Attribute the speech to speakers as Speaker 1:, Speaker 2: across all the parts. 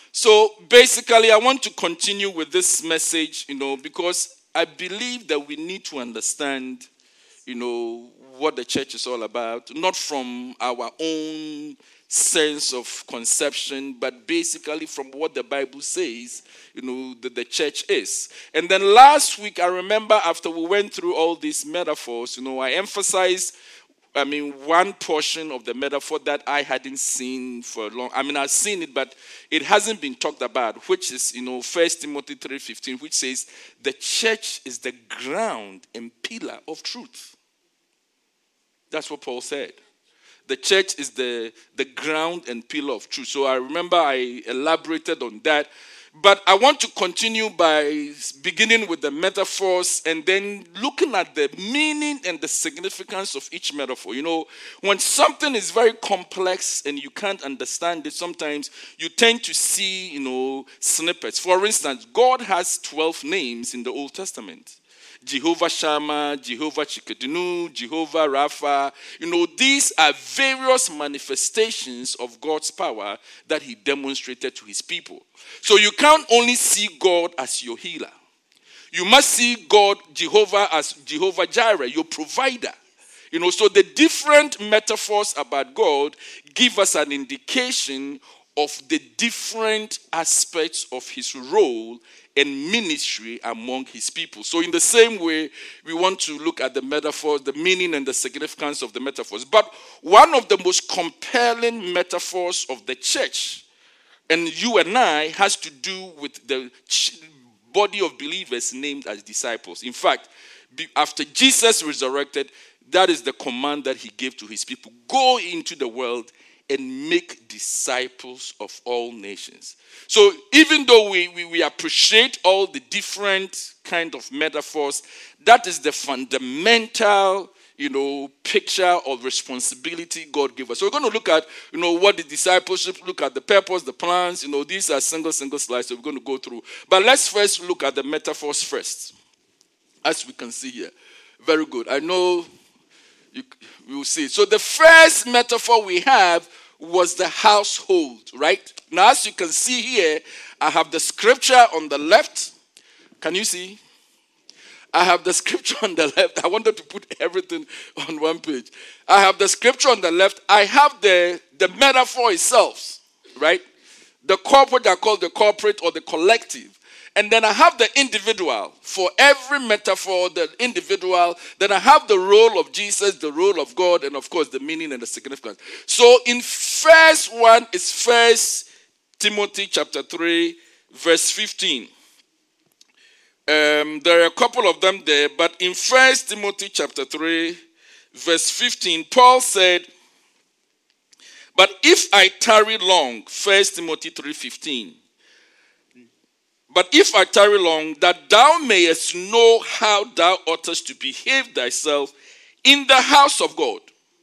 Speaker 1: So basically, I want to continue with this message, because I believe that we need to understand, what the church is all about, not from our own sense of conception, but basically from what the Bible says, that the church is. And then last week, I remember after we went through all these metaphors, I emphasized one portion of the metaphor that I hadn't seen for a long. I've seen it, but it hasn't been talked about, which is, 1 Timothy 3:15, which says, the church is the ground and pillar of truth. That's what Paul said. The church is the ground and pillar of truth. So I remember I elaborated on that. But I want to continue by beginning with the metaphors and then looking at the meaning and the significance of each metaphor. When something is very complex and you can't understand it, sometimes you tend to see, snippets. For instance, God has 12 names in the Old Testament. Jehovah Shammah, Jehovah Chikadinu, Jehovah Rapha. These are various manifestations of God's power that he demonstrated to his people. So you can't only see God as your healer. You must see God, Jehovah, as Jehovah Jireh, your provider. So the different metaphors about God give us an indication of the different aspects of his role and ministry among his people. So in the same way, we want to look at the metaphors, the meaning and the significance of the metaphors. But one of the most compelling metaphors of the church, and you and I, has to do with the body of believers named as disciples. In fact, after Jesus resurrected, that is the command that he gave to his people. Go into the world and make disciples of all nations. So even though we appreciate all the different kind of metaphors, that is the fundamental, picture of responsibility God gave us. So we're going to look at, what the discipleship, look at the purpose, the plans. These are single slides, so we're going to go through. But let's first look at the metaphors first, as we can see here. Very good. I know we will see. So the first metaphor we have was the household, right? Now, as you can see here, I have the scripture on the left. Can you see? I have the scripture on the left. I wanted to put everything on one page. I have the scripture on the left. I have the metaphor itself, right? The corporate are called the corporate or the collective. And then I have the individual. For every metaphor, the individual. Then I have the role of Jesus, the role of God, and of course the meaning and the significance. So in first one is 1 Timothy chapter 3, verse 15. There are a couple of them there, but in 1 Timothy chapter 3, verse 15, Paul said, but if I tarry long, 1 Timothy 3:15, but if I tarry long, that thou mayest know how thou oughtest to behave thyself in the house of God,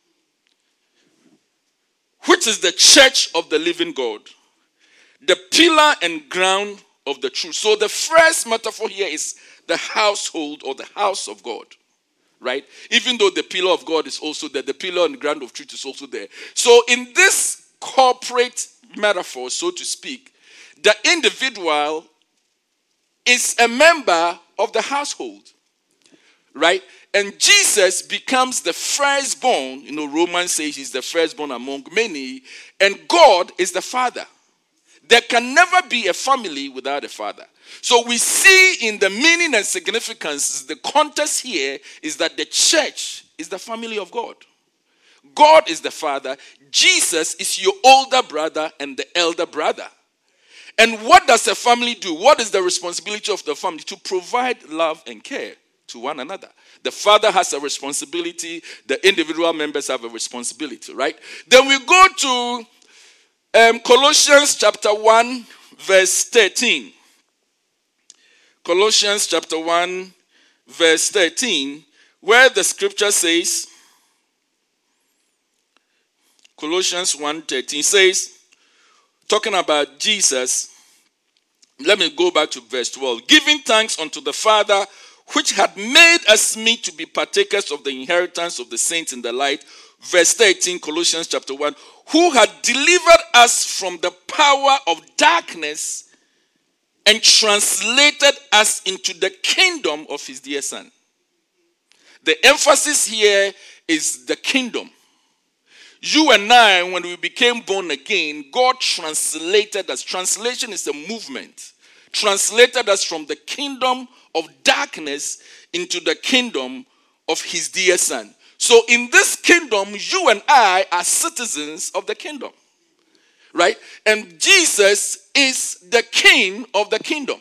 Speaker 1: which is the church of the living God, the pillar and ground of the truth. So the first metaphor here is the household or the house of God, right? Even though the pillar of God is also there, the pillar and ground of truth is also there. So in this corporate metaphor, so to speak, the individual is a member of the household, right? And Jesus becomes the firstborn. Romans says he's the firstborn among many, and God is the father. There can never be a family without a father. So we see in the meaning and significance, the context here is that the church is the family of God. God is the father. Jesus is your older brother and the elder brother. And what does a family do? What is the responsibility of the family? To provide love and care to one another. The father has a responsibility. The individual members have a responsibility, right? Then we go to Colossians chapter 1, verse 13. Colossians chapter 1, verse 13, where the scripture says, Colossians 1:13 says, talking about Jesus, let me go back to verse 12. Giving thanks unto the Father, which had made us meet to be partakers of the inheritance of the saints in the light. Verse 13, Colossians chapter 1. Who had delivered us from the power of darkness and translated us into the kingdom of his dear Son. The emphasis here is the kingdom. You and I, when we became born again, God translated us. Translation is a movement. Translated us from the kingdom of darkness into the kingdom of his dear Son. So in this kingdom, you and I are citizens of the kingdom. Right? And Jesus is the king of the kingdom.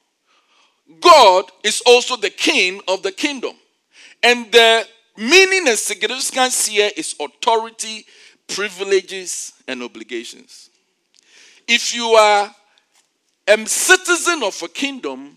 Speaker 1: God is also the king of the kingdom. And the meaning and significance here is authority, privileges, and obligations. If you are a citizen of a kingdom,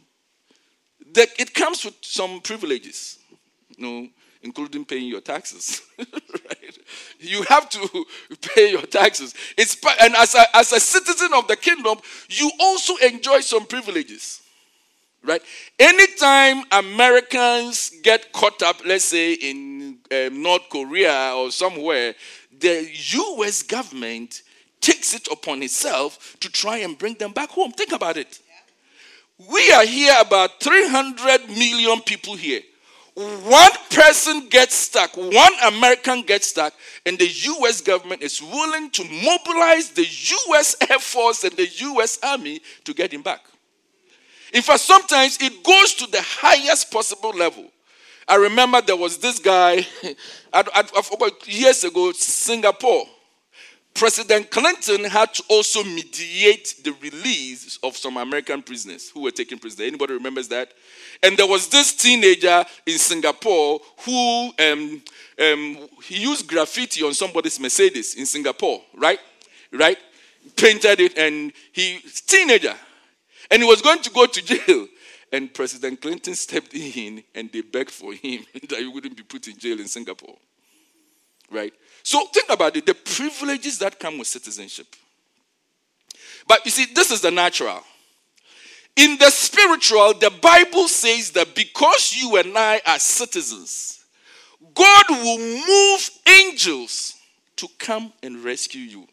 Speaker 1: it comes with some privileges, including paying your taxes. Right? You have to pay your taxes. And as a citizen of the kingdom, you also enjoy some privileges. Right? Anytime Americans get caught up, let's say in North Korea or somewhere, the U.S. government takes it upon itself to try and bring them back home. Think about it. We are here about 300 million people here. One person gets stuck, one American gets stuck, and the U.S. government is willing to mobilize the U.S. Air Force and the U.S. Army to get him back. In fact, sometimes it goes to the highest possible level. I remember there was this guy, I forgot, years ago, Singapore. President Clinton had to also mediate the release of some American prisoners who were taken prisoner. Anybody remembers that? And there was this teenager in Singapore who he used graffiti on somebody's Mercedes in Singapore, right? Right? Painted it, and teenager. And he was going to go to jail. And President Clinton stepped in and they begged for him that he wouldn't be put in jail in Singapore. Right? So think about it, the privileges that come with citizenship. But you see, this is the natural. In the spiritual, the Bible says that because you and I are citizens, God will move angels to come and rescue you.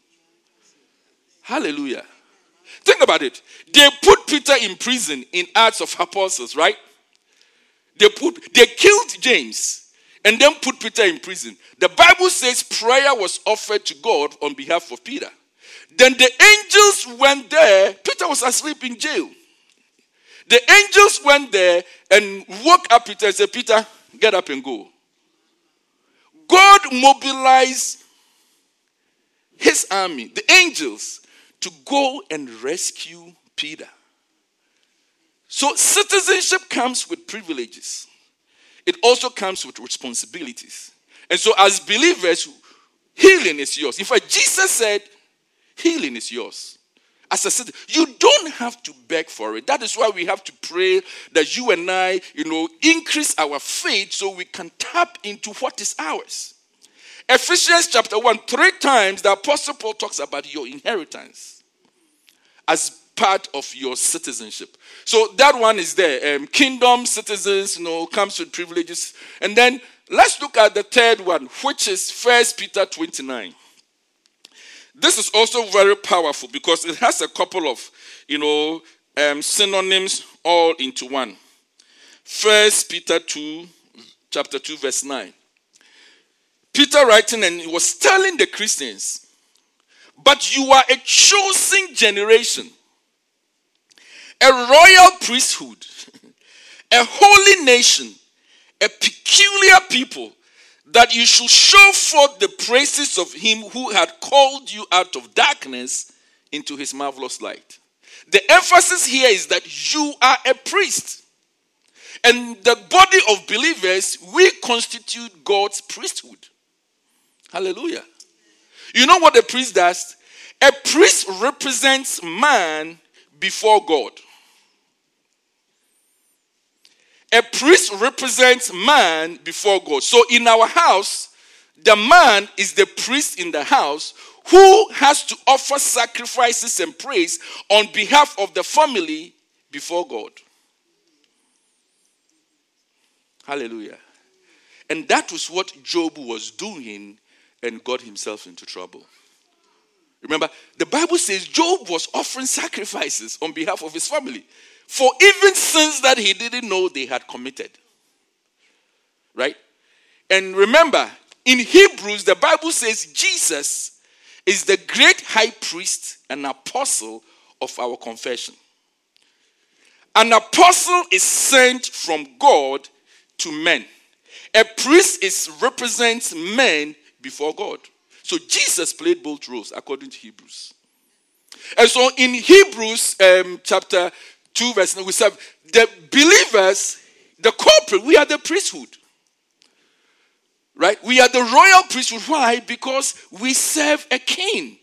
Speaker 1: Hallelujah. Think about it. They put Peter in prison in Acts of Apostles, right? They killed James and then put Peter in prison. The Bible says prayer was offered to God on behalf of Peter. Then the angels went there. Peter was asleep in jail. The angels went there and woke up Peter and said, Peter, get up and go. God mobilized his army, the angels, to go and rescue Peter. So citizenship comes with privileges. It also comes with responsibilities. And so as believers, healing is yours. In fact, Jesus said, healing is yours. As a citizen, you don't have to beg for it. That is why we have to pray that you and I, increase our faith so we can tap into what is ours. Ephesians chapter 1, 3 times the Apostle Paul talks about your inheritance as part of your citizenship. So that one is there. Kingdom citizens, comes with privileges. And then let's look at the third one, which is 1 Peter 29. This is also very powerful because it has a couple of, synonyms all into one. 1 Peter 2, chapter 2, verse 9. Peter writing, and he was telling the Christians, but you are a chosen generation, a royal priesthood, a holy nation, a peculiar people, that you should show forth the praises of him who had called you out of darkness into his marvelous light. The emphasis here is that you are a priest. And the body of believers, we constitute God's priesthood. Hallelujah. You know what a priest does? A priest represents man before God. A priest represents man before God. So in our house, the man is the priest in the house who has to offer sacrifices and praise on behalf of the family before God. Hallelujah. And that was what Job was doing and got himself into trouble. Remember, the Bible says Job was offering sacrifices on behalf of his family for even sins that he didn't know they had committed. Right? And remember, in Hebrews, the Bible says Jesus is the great high priest and apostle of our confession. An apostle is sent from God to men. A priest represents men before God. So Jesus played both roles according to Hebrews. And so in Hebrews chapter 2 verse 9, we say the believers, the corporate, we are the priesthood. Right? We are the royal priesthood. Why? Because we serve a king.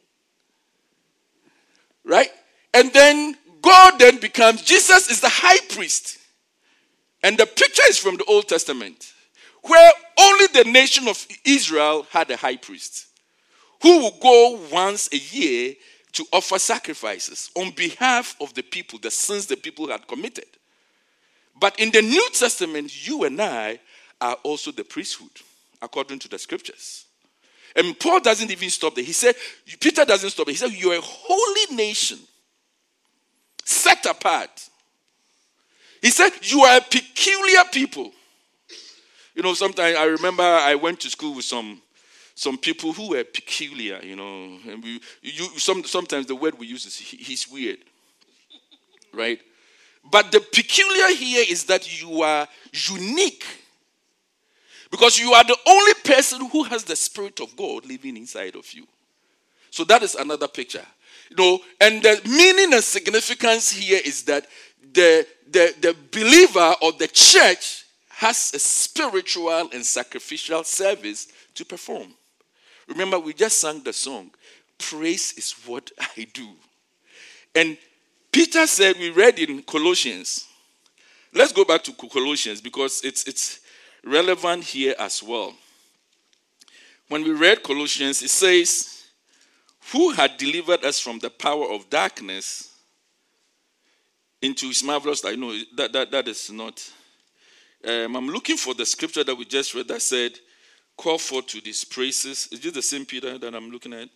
Speaker 1: Right? And then God then becomes, Jesus is the high priest. And the picture is from the Old Testament, where only the nation of Israel had a high priest who would go once a year to offer sacrifices on behalf of the people, the sins the people had committed. But in the New Testament, you and I are also the priesthood, according to the scriptures. And Paul doesn't even stop there. He said, Peter doesn't stop there. He said, you're a holy nation, set apart. He said, you are a peculiar people. You know, sometimes I remember I went to school with some people who were peculiar, you know. And sometimes the word we use is he's weird. Right? But the peculiar here is that you are unique. Because you are the only person who has the Spirit of God living inside of you. So that is another picture. You know, and the meaning and significance here is that the believer or the church has a spiritual and sacrificial service to perform. Remember, we just sang the song, praise is what I do. And Peter said, we read in Colossians. Let's go back to Colossians because it's relevant here as well. When we read Colossians, it says, who had delivered us from the power of darkness into his marvelous light. No, that is not. I'm looking for the scripture that we just read that said, call forth to these praises. Is this the same Peter that I'm looking at?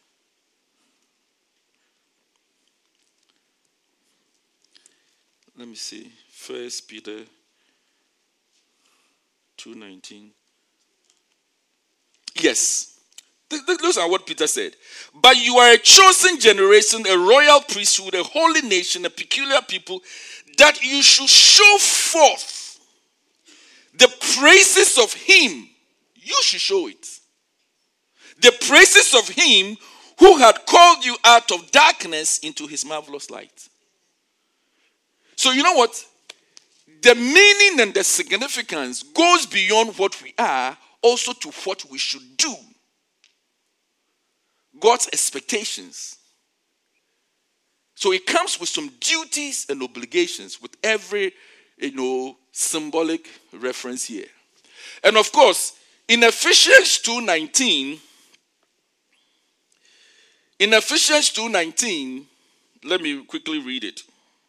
Speaker 1: Let me see. 1 Peter 2:19. Yes. Those are what Peter said. But you are a chosen generation, a royal priesthood, a holy nation, a peculiar people, that you should show forth the praises of him. You should show it. The praises of him who had called you out of darkness into his marvelous light. So you know what? The meaning and the significance goes beyond what we are, also to what we should do. God's expectations. So it comes with some duties and obligations with every, symbolic reference here. And of course, in Ephesians 2:19, let me quickly read it.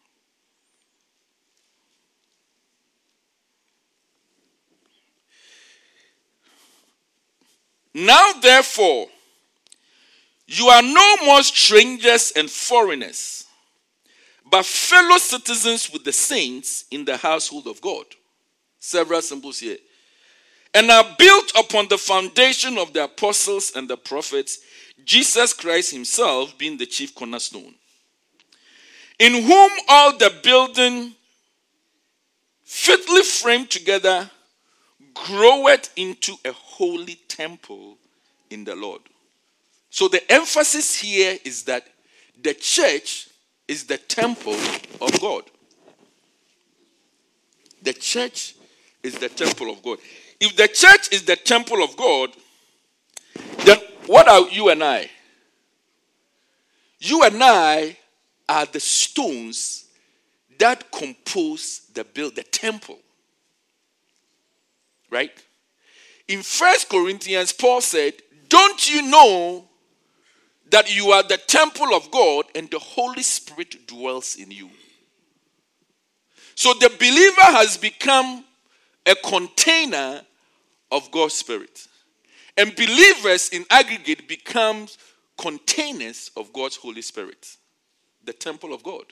Speaker 1: Now therefore, you are no more strangers and foreigners, but fellow citizens with the saints in the household of God. Several symbols here. And are built upon the foundation of the apostles and the prophets, Jesus Christ himself being the chief cornerstone, in whom all the building fitly framed together groweth into a holy temple in the Lord. So the emphasis here is that the church is the temple of God. The church is the temple of God. If the church is the temple of God, then what are you and I? You and I are the stones that compose the temple. Right? In 1 Corinthians, Paul said, don't you know that you are the temple of God and the Holy Spirit dwells in you? So the believer has become a container of God's Spirit. And believers in aggregate become containers of God's Holy Spirit, the temple of God.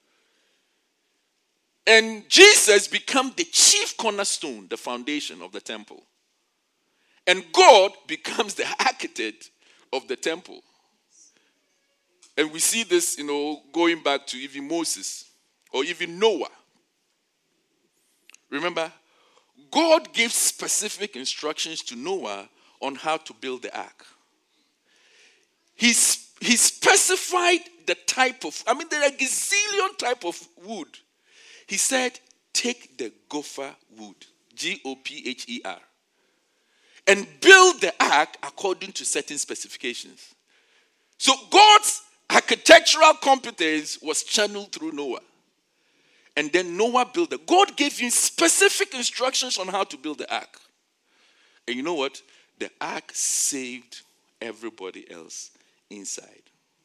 Speaker 1: And Jesus became the chief cornerstone, the foundation of the temple. And God becomes the architect of the temple. And we see this, going back to even Moses or even Noah. Remember, God gave specific instructions to Noah on how to build the ark. He specified the type of, there are a gazillion type of wood. He said, take the gopher wood, Gopher, and build the ark according to certain specifications. So God's architectural competence was channeled through Noah. And then Noah built it. God gave him specific instructions on how to build the ark. And you know what? The ark saved everybody else inside.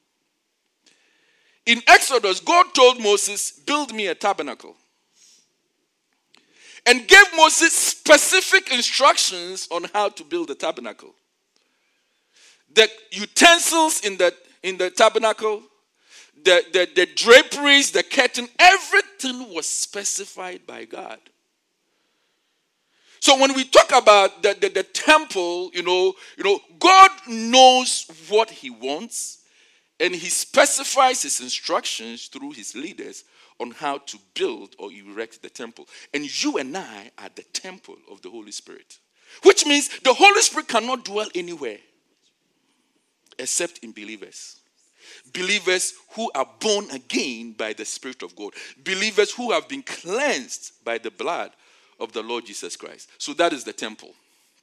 Speaker 1: In Exodus, God told Moses, build me a tabernacle. And gave Moses specific instructions on how to build the tabernacle. The utensils in the tabernacle, the draperies, the curtain, everything was specified by God. So when we talk about the temple, God knows what he wants, and he specifies his instructions through his leaders on how to build or erect the temple. And you and I are the temple of the Holy Spirit. Which means the Holy Spirit cannot dwell anywhere except in believers. Believers who are born again by the Spirit of God. Believers who have been cleansed by the blood of the Lord Jesus Christ. So that is the temple.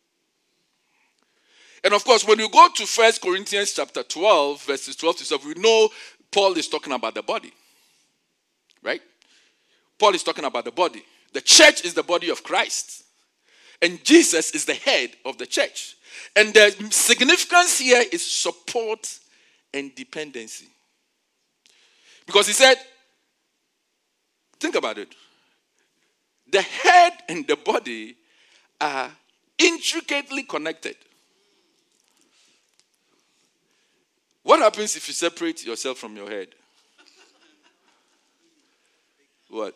Speaker 1: And of course, when you go to 1 Corinthians chapter 12, verses 12 to 17, we know Paul is talking about the body. Right? Paul is talking about the body. The church is the body of Christ. And Jesus is the head of the church. And the significance here is support and dependency. Because he said, think about it. The head and the body are intricately connected. What happens if you separate yourself from your head? What?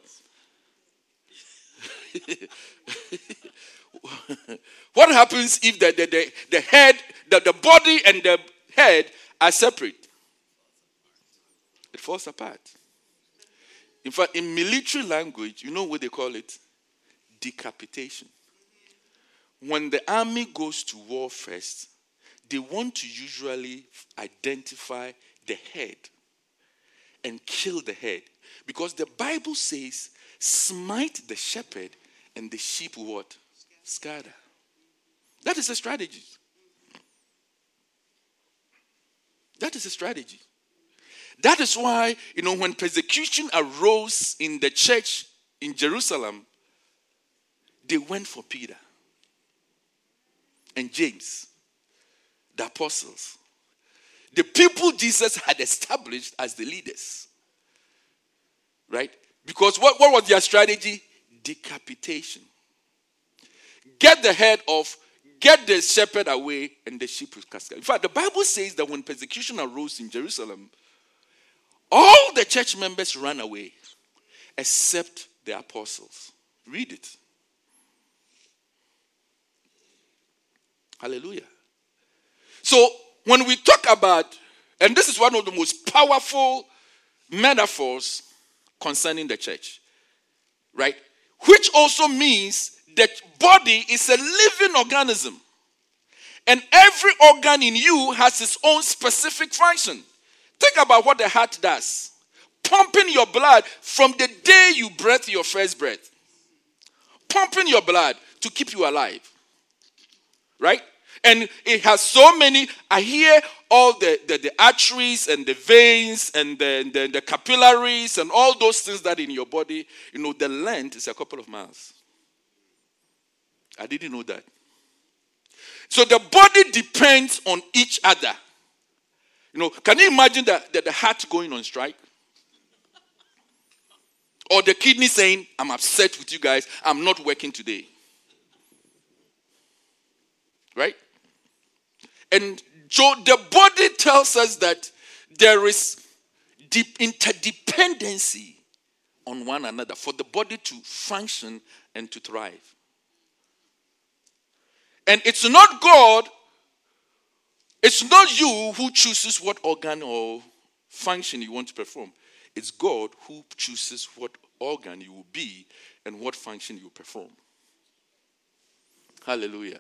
Speaker 1: What happens if the head, the body and the head are separate? It falls apart. In fact, in military language, you know what they call it? Decapitation. When the army goes to war first, they want to usually identify the head and kill the head. Because the Bible says, smite the shepherd and the sheep will what? Scatter. That is a strategy. That is a strategy. That is why, when persecution arose in the church in Jerusalem, they went for Peter and James, the apostles, the people Jesus had established as the leaders. Right? Because what was their strategy? Decapitation. Get the head off, get the shepherd away, and the sheep will cascade. In fact, the Bible says that when persecution arose in Jerusalem, all the church members ran away, except the apostles. Read it. Hallelujah. So, when we talk about, and this is one of the most powerful metaphors concerning the church, right? Which also means that body is a living organism. And every organ in you has its own specific function. Think about what the heart does. Pumping your blood from the day you breathe your first breath. Pumping your blood to keep you alive. Right? And it has so many, I hear all the arteries and the veins and the capillaries and all those things that in your body, the length is a couple of miles. I didn't know that. So the body depends on each other. Can you imagine that the heart going on strike? Or the kidney saying, I'm upset with you guys, I'm not working today. Right? And So the body tells us that there is deep interdependency on one another for the body to function and to thrive. And it's not God, it's not you who chooses what organ or function you want to perform. It's God who chooses what organ you will be and what function you perform. Hallelujah.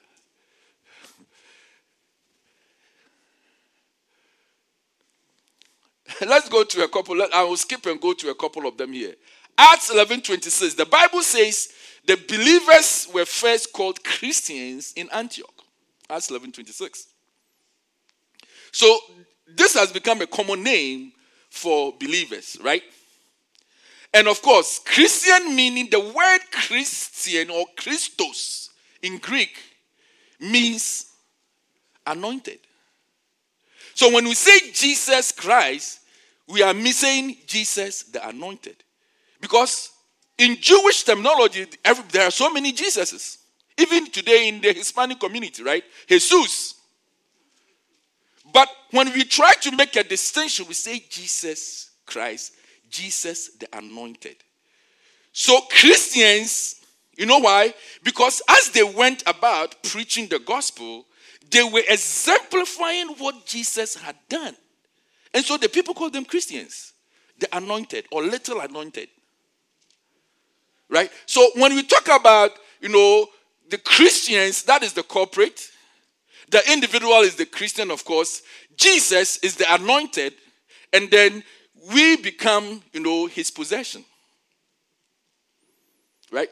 Speaker 1: Let's go to a couple. I will skip and go to a couple of them here. Acts 11:26. The Bible says the believers were first called Christians in Antioch. Acts 11:26. So this has become a common name for believers, right? And of course, Christian meaning the word Christian or Christos in Greek means anointed. So when we say Jesus Christ, we are missing Jesus the anointed. Because in Jewish terminology, there are so many Jesuses. Even today in the Hispanic community, right? Jesus. But when we try to make a distinction, we say Jesus Christ, Jesus the anointed. So Christians, you know why? Because as they went about preaching the gospel, they were exemplifying what Jesus had done. And so the people called them Christians, the anointed or little anointed. Right? So when we talk about, the Christians, that is the corporate. The individual is the Christian, of course. Jesus is the anointed. And then we become, his possession. Right?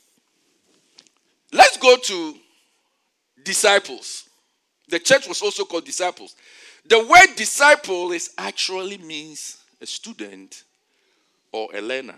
Speaker 1: Let's go to disciples. The church was also called disciples. The word disciple actually means a student or a learner.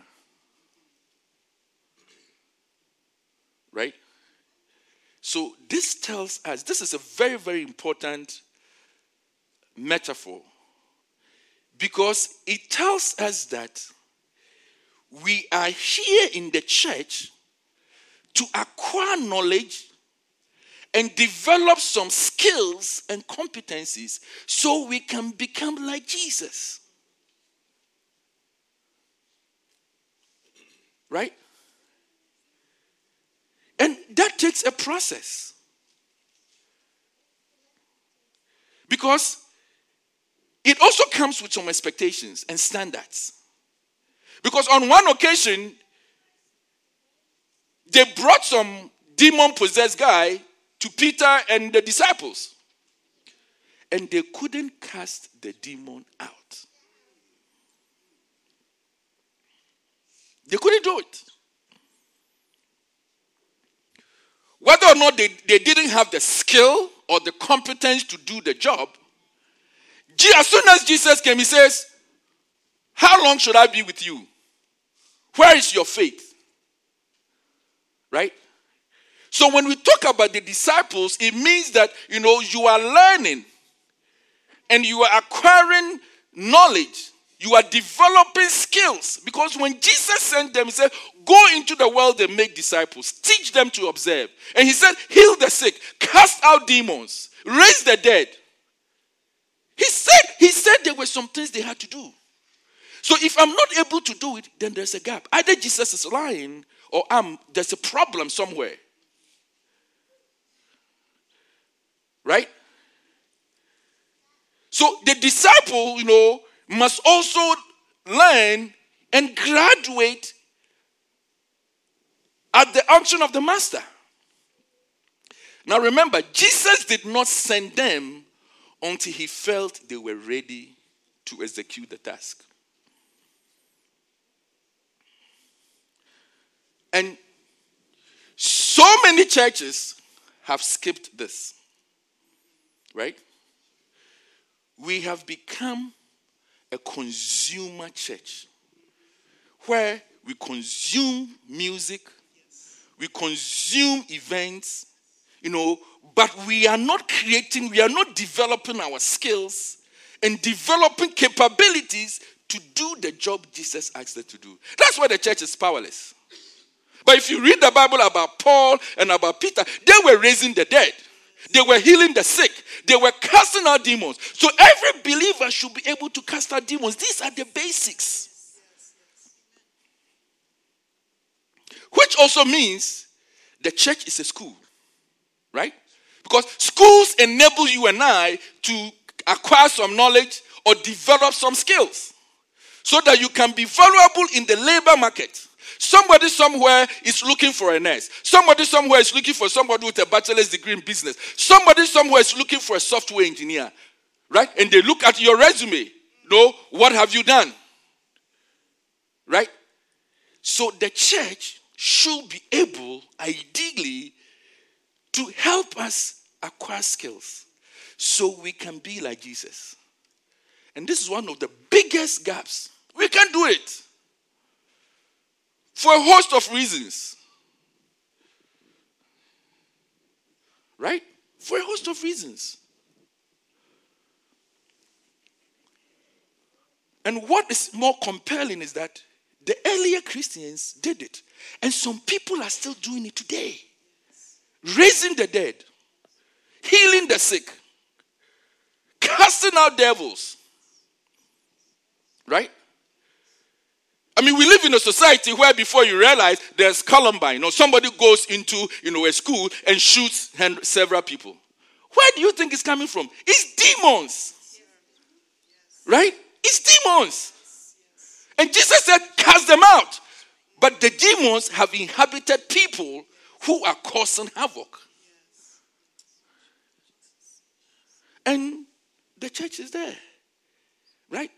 Speaker 1: Right? So this tells us, this is a very, very important metaphor, because it tells us that we are here in the church to acquire knowledge and develop some skills and competencies so we can become like Jesus. Right? And that takes a process. Because it also comes with some expectations and standards. Because on one occasion, they brought some demon-possessed guy to Peter and the disciples. And they couldn't cast the demon out. They couldn't do it. Whether or not they didn't have the skill or the competence to do the job, as soon as Jesus came, he says, how long should I be with you? Where is your faith? Right? So when we talk about the disciples, it means that, you are learning and you are acquiring knowledge. You are developing skills. Because when Jesus sent them, he said, go into the world and make disciples. Teach them to observe. And he said, heal the sick, cast out demons, raise the dead. He said there were some things they had to do. So if I'm not able to do it, then there's a gap. Either Jesus is lying or there's a problem somewhere. Right? So the disciple, must also learn and graduate at the unction of the master. Now remember, Jesus did not send them until he felt they were ready to execute the task. And so many churches have skipped this. Right? We have become a consumer church where we consume music, we consume events, but we are not creating, we are not developing our skills and developing capabilities to do the job Jesus asked us to do. That's why the church is powerless. But if you read the Bible about Paul and about Peter, they were raising the dead. They were healing the sick. They were casting out demons. So every believer should be able to cast out demons. These are the basics. Which also means the church is a school, right? Because schools enable you and I to acquire some knowledge or develop some skills so that you can be valuable in the labor market. Somebody somewhere is looking for a nurse. Somebody somewhere is looking for somebody with a bachelor's degree in business. Somebody somewhere is looking for a software engineer, right? And they look at your resume. What have you done? Right? So the church should be able, ideally, to help us acquire skills so we can be like Jesus. And this is one of the biggest gaps. We can do it for a host of reasons. Right? For a host of reasons. And what is more compelling is that the earlier Christians did it. And some people are still doing it today. Raising the dead. Healing the sick. Casting out devils. Right? I mean, we live in a society where before you realize there's Columbine. Somebody goes into a school and shoots several people. Where do you think it's coming from? It's demons. Right? It's demons. And Jesus said, cast them out. But the demons have inhabited people who are causing havoc. And the church is there. Right?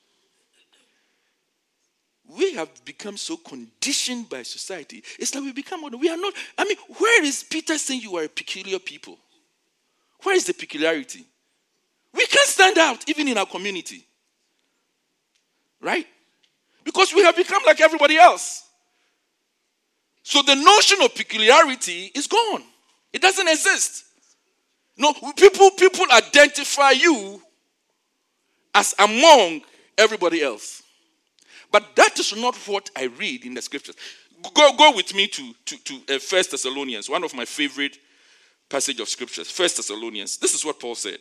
Speaker 1: We have become so conditioned by society. It's like we are not. I mean, where is Peter saying you are a peculiar people? Where is the peculiarity? We can't stand out even in our community. Right? Because we have become like everybody else. So the notion of peculiarity is gone. It doesn't exist. No, people identify you as among everybody else. But that is not what I read in the scriptures. Go with me to 1 Thessalonians, one of my favorite passages of scriptures. 1 Thessalonians. This is what Paul said.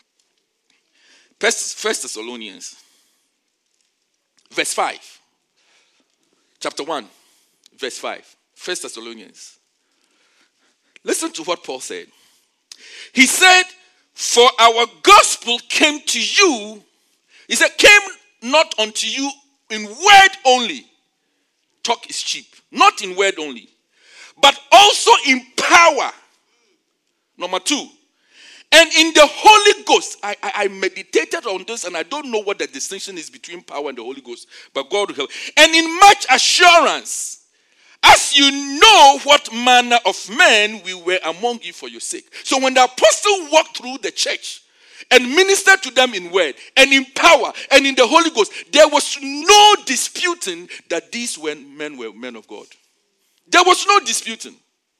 Speaker 1: 1 Thessalonians, verse 5. Chapter 1, verse 5. 1 Thessalonians. Listen to what Paul said. He said, for our gospel came to you. He said, came not unto you in word only. Talk is cheap. Not in word only. But also in power. Number 2. And in the Holy Ghost. I meditated on this and I don't know what the distinction is between power and the Holy Ghost. But God will help. And in much assurance. As you know what manner of men we were among you for your sake. So when the apostle walked through the church and ministered to them in word and in power and in the Holy Ghost, there was no disputing that these men were men of God. There was no disputing.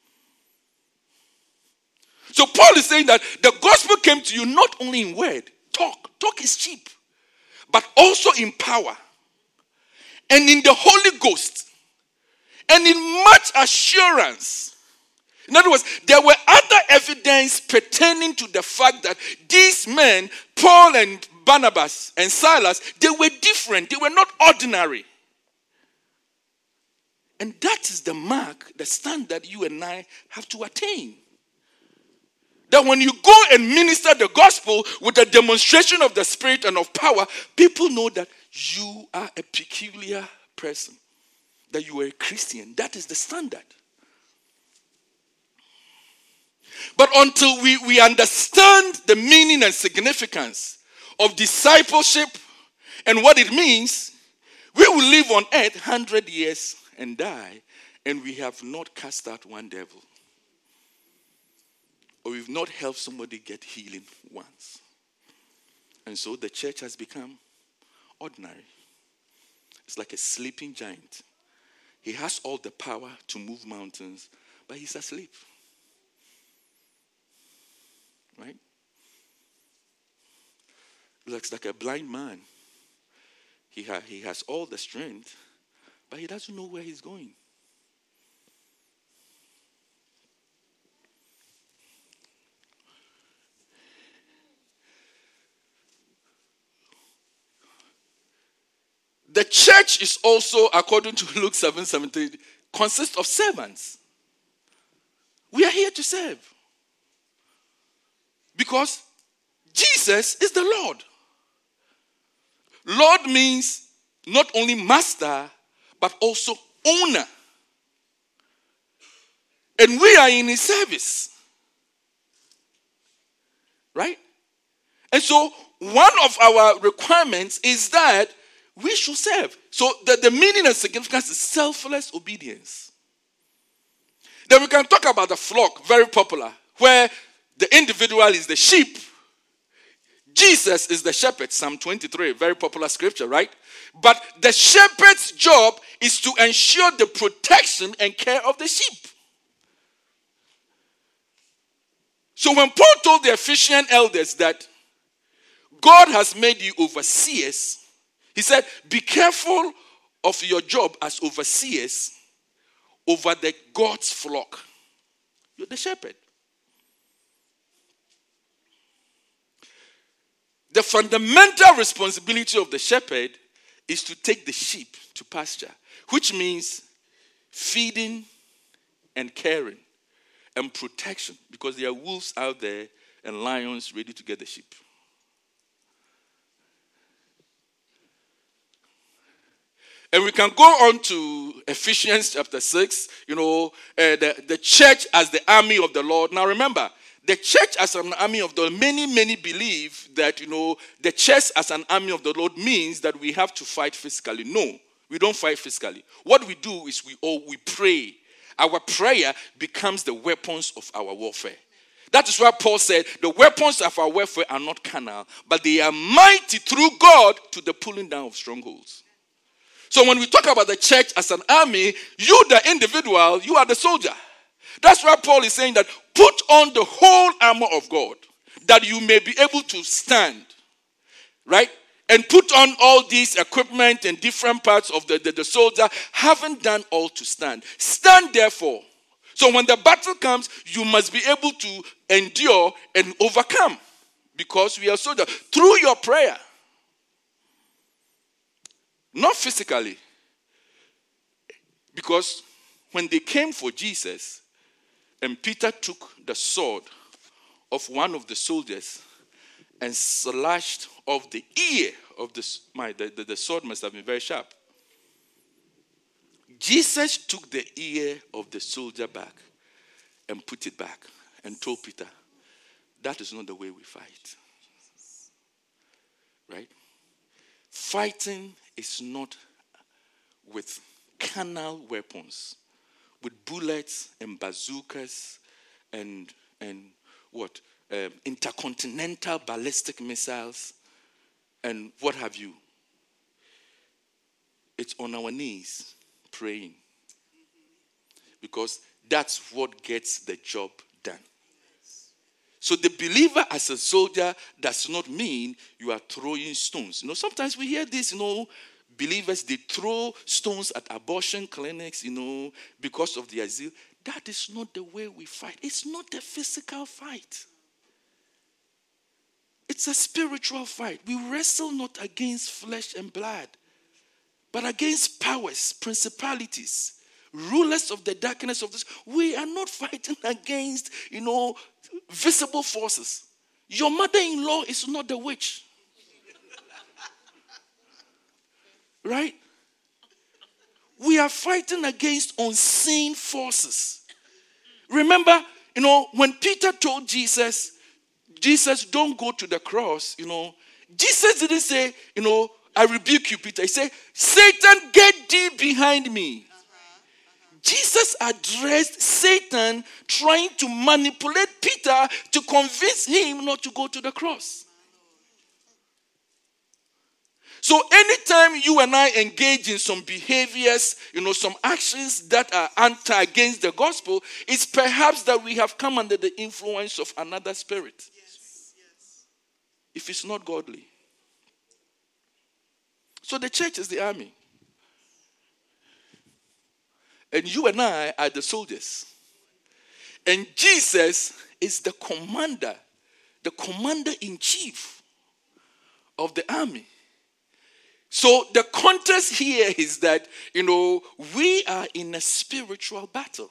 Speaker 1: So Paul is saying that the gospel came to you not only in word, talk is cheap, but also in power and in the Holy Ghost and in much assurance. In other words, there were other evidence pertaining to the fact that these men, Paul and Barnabas and Silas, they were different. They were not ordinary. And that is the mark, the standard you and I have to attain. That when you go and minister the gospel with a demonstration of the Spirit and of power, people know that you are a peculiar person. That you are a Christian. That is the standard. But until we understand the meaning and significance of discipleship and what it means, we will live on earth 100 years and die, and we have not cast out one devil. Or we've not helped somebody get healing once. And so the church has become ordinary. It's like a sleeping giant. He has all the power to move mountains, but he's asleep. Right? Looks like a blind man. He has all the strength, but he doesn't know where he's going. The church is also, according to Luke 7:17, consists of servants. We are here to serve. Because Jesus is the Lord. Lord means not only master, but also owner. And we are in his service. Right? And so one of our requirements is that we should serve. So the meaning and significance is selfless obedience. Then we can talk about the flock, very popular, where the individual is the sheep. Jesus is the shepherd, Psalm 23, very popular scripture, right? But the shepherd's job is to ensure the protection and care of the sheep. So when Paul told the Ephesian elders that God has made you overseers, he said, be careful of your job as overseers over the God's flock. You're the shepherd. The fundamental responsibility of the shepherd is to take the sheep to pasture, which means feeding and caring and protection, because there are wolves out there and lions ready to get the sheep. And we can go on to Ephesians chapter 6, the church as the army of the Lord. Now remember, the church as an army of the Lord, many believe that, the church as an army of the Lord means that we have to fight physically. No, we don't fight physically. What we do is we pray. Our prayer becomes the weapons of our warfare. That is why Paul said, the weapons of our warfare are not carnal, but they are mighty through God to the pulling down of strongholds. So when we talk about the church as an army, you, the individual, you are the soldier. That's why Paul is saying that put on the whole armor of God, that you may be able to stand. Right? And put on all these equipment and different parts of the soldier, having done all to stand. Stand therefore. So when the battle comes, you must be able to endure and overcome. Because we are soldiers. Through your prayer. Not physically. Because when they came for Jesus, and Peter took the sword of one of the soldiers and slashed off the ear of the sword must have been very sharp. Jesus took the ear of the soldier back and put it back and told Peter, that is not the way we fight. Right? Fighting is not with carnal weapons, with bullets and bazookas and intercontinental ballistic missiles and what have you. It's on our knees praying, because that's what gets the job done. So the believer as a soldier does not mean you are throwing stones. Sometimes we hear this, believers, they throw stones at abortion clinics, because of their zeal. That is not the way we fight. It's not a physical fight. It's a spiritual fight. We wrestle not against flesh and blood, but against powers, principalities, rulers of the darkness of this. We are not fighting against, visible forces. Your mother-in-law is not the witch. Right? We are fighting against unseen forces. Remember, when Peter told Jesus, don't go to the cross, Jesus didn't say, I rebuke you, Peter. He said, Satan, get thee behind me. Jesus addressed Satan trying to manipulate Peter to convince him not to go to the cross. So anytime you and I engage in some behaviors, some actions that are against the gospel, it's perhaps that we have come under the influence of another spirit. Yes. If it's not godly. So the church is the army. And you and I are the soldiers. And Jesus is the commander in chief of the army. So the context here is that, we are in a spiritual battle.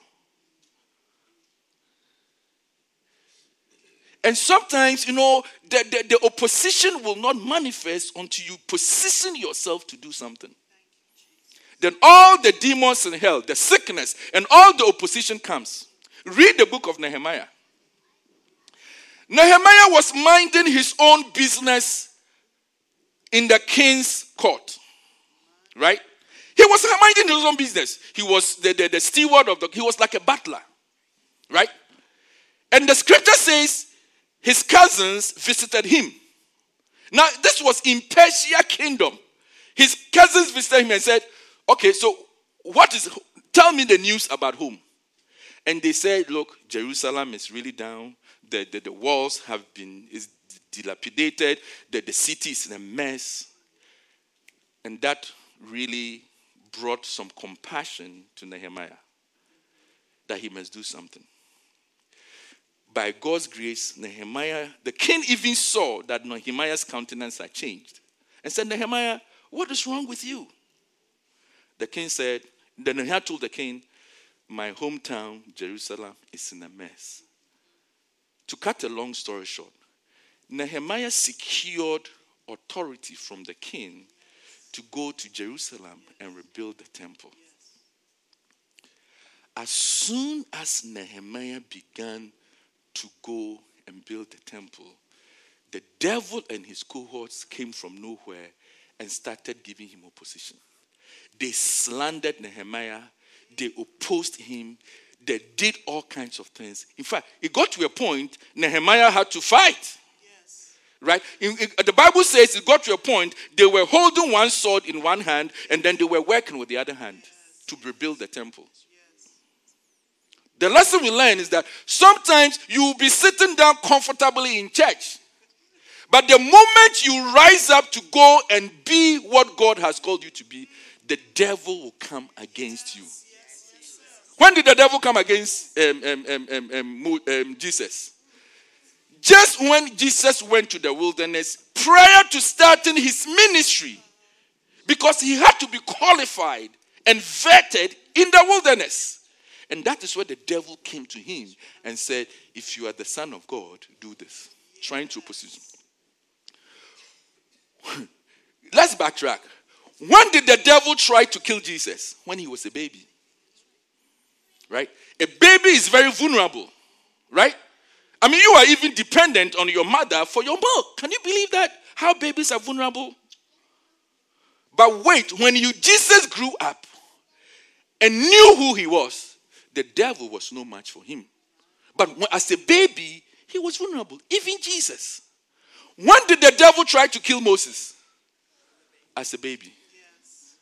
Speaker 1: And sometimes, the opposition will not manifest until you position yourself to do something. Then all the demons in hell, the sickness, and all the opposition comes. Read the book of Nehemiah. Nehemiah was minding his own business in the king's court. Right? He was minding his own business. He was the steward he was like a butler. Right? And the scripture says his cousins visited him. Now, this was in Persia kingdom. His cousins visited him and said, okay, so tell me the news about whom? And they said, look, Jerusalem is really down. The walls is dilapidated. The city is in a mess. And that really brought some compassion to Nehemiah that he must do something. By God's grace, Nehemiah, the king even saw that Nehemiah's countenance had changed and said, Nehemiah, what is wrong with you? The king said, then Nehemiah told the king, my hometown, Jerusalem, is in a mess. To cut a long story short, Nehemiah secured authority from the king to go to Jerusalem and rebuild the temple. As soon as Nehemiah began to go and build the temple, the devil and his cohorts came from nowhere and started giving him opposition. They slandered Nehemiah. They opposed him. They did all kinds of things. In fact, it got to a point Nehemiah had to fight. Yes. Right? The Bible says it got to a point they were holding one sword in one hand and then they were working with the other hand to rebuild the temple. The lesson we learn is that sometimes you will be sitting down comfortably in church. But the moment you rise up to go and be what God has called you to be, the devil will come against you. When did the devil come against Jesus? Just when Jesus went to the wilderness, prior to starting his ministry, because he had to be qualified and vetted in the wilderness. And that is where the devil came to him and said, if you are the Son of God, do this. Trying to oppose him. Let's backtrack. When did the devil try to kill Jesus? When he was a baby. Right? A baby is very vulnerable. Right? I mean, you are even dependent on your mother for your milk. Can you believe that? How babies are vulnerable? But wait, when Jesus grew up and knew who he was, the devil was no match for him. But as a baby, he was vulnerable. Even Jesus. When did the devil try to kill Moses? As a baby. Yes.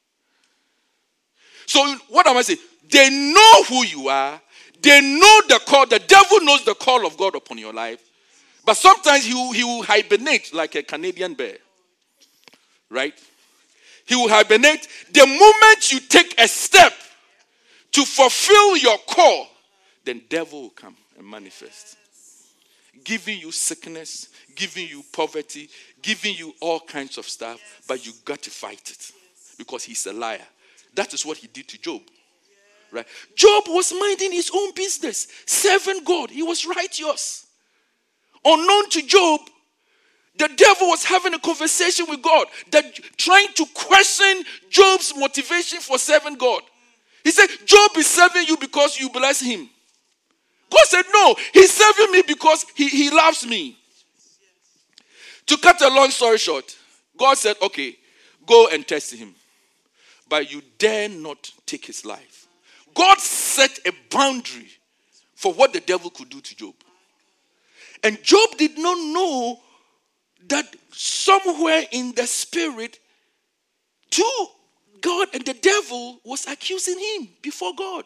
Speaker 1: So what am I saying? They know who you are. They know the call. The devil knows the call of God upon your life. But sometimes he will hibernate like a Canadian bear. Right? He will hibernate. The moment you take a step to fulfill your call, then devil will come and manifest. Giving you sickness, giving you poverty, giving you all kinds of stuff, but you got to fight it because he's a liar. That is what he did to Job. Right? Job was minding his own business, serving God. He was righteous. Unknown to Job, the devil was having a conversation with God, trying to question Job's motivation for serving God. He said, Job is serving you because you bless him. God said, no, he's serving me because he loves me. To cut a long story short, God said, okay, go and test him. But you dare not take his life. God set a boundary for what the devil could do to Job. And Job did not know that somewhere in the spirit, God and the devil was accusing him before God.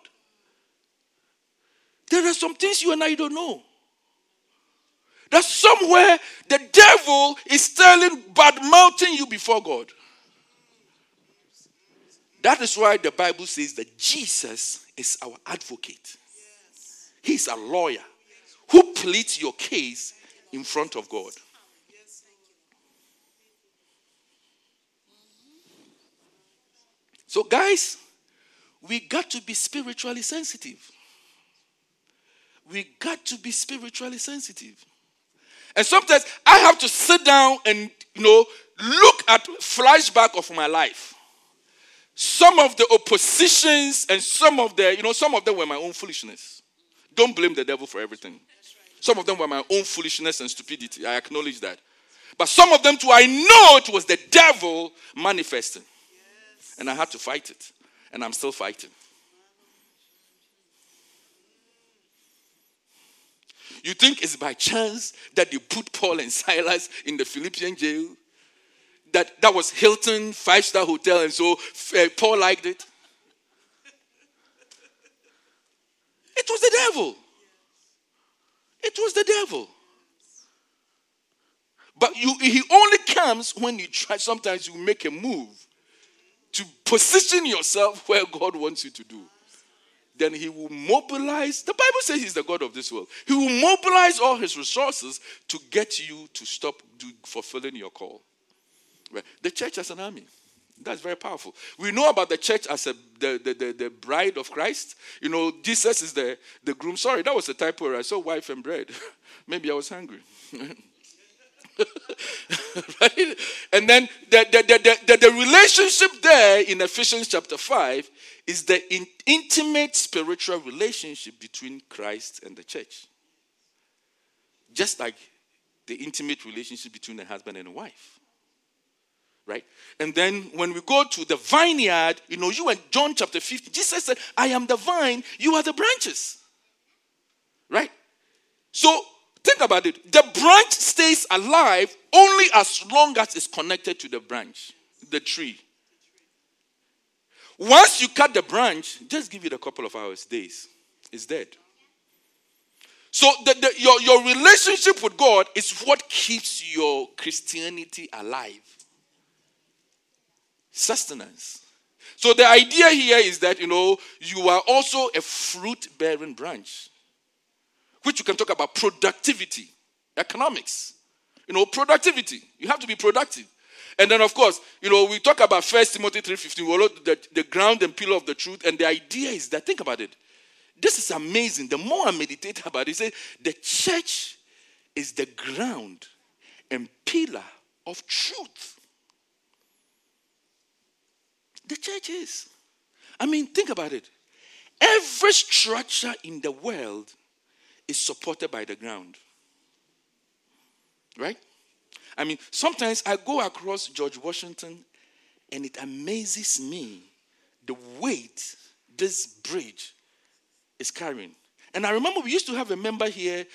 Speaker 1: There are some things you and I don't know. That somewhere the devil is bad-mouthing you before God. That is why the Bible says that Jesus is our advocate. He's a lawyer who pleads your case in front of God. So guys, we got to be spiritually sensitive. We got to be spiritually sensitive. And sometimes I have to sit down and, look at flashback of my life. Some of the oppositions and some of them were my own foolishness. Don't blame the devil for everything. Some of them were my own foolishness and stupidity. I acknowledge that. But some of them too, I know it was the devil manifesting. Yes. And I had to fight it. And I'm still fighting. You think it's by chance that they put Paul and Silas in the Philippian jail? That was Hilton 5-star hotel, and so Paul liked it? It was the devil. It was the devil. But he only comes when you try. Sometimes you make a move to position yourself where God wants you to do. Then he will mobilize. The Bible says he's the God of this world. He will mobilize all his resources to get you to stop fulfilling your call. Right? The church as an army. That's very powerful. We know about the church as the bride of Christ. Jesus is the groom. Sorry, that was a typo. I saw wife and bread. Maybe I was hungry. Right? And then the relationship there in Ephesians chapter 5 is the intimate spiritual relationship between Christ and the church. Just like the intimate relationship between a husband and a wife. Right? And then when we go to the vineyard, you and John chapter 15, Jesus said, I am the vine, you are the branches. Right? So, think about it. The branch stays alive only as long as it's connected to the branch, the tree. Once you cut the branch, just give it a couple of hours, days, it's dead. So your relationship with God is what keeps your Christianity alive. Sustenance. So the idea here is that, you are also a fruit-bearing branch. Which you can talk about productivity, economics. Productivity. You have to be productive. And then, of course, we talk about 1 Timothy 3:15, the ground and pillar of the truth. And the idea is that, think about it. This is amazing. The more I meditate about it, say the church is the ground and pillar of truth. The church is. Think about it. Every structure in the world is supported by the ground. Right? Sometimes I go across George Washington and it amazes me the weight this bridge is carrying. And I remember we used to have a member here,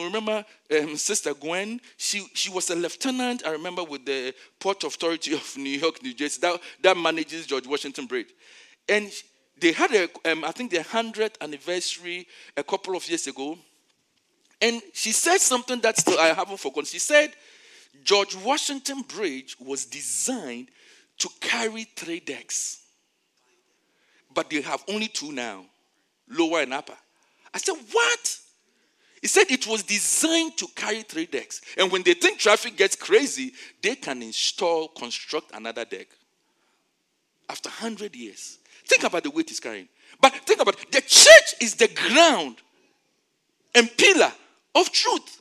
Speaker 1: Sister Gwen. She was a lieutenant, I remember, with the Port Authority of New York, New Jersey, that manages George Washington Bridge. And they had, I think, their 100th anniversary a couple of years ago. And she said something that still I haven't forgotten. She said, George Washington Bridge was designed to carry 3 decks. But they have only 2 now, lower and upper. I said, what? He said it was designed to carry 3 decks. And when they think traffic gets crazy, they can construct another deck. After 100 years. Think about the weight it's carrying. But think about it. The church is the ground and pillar of truth.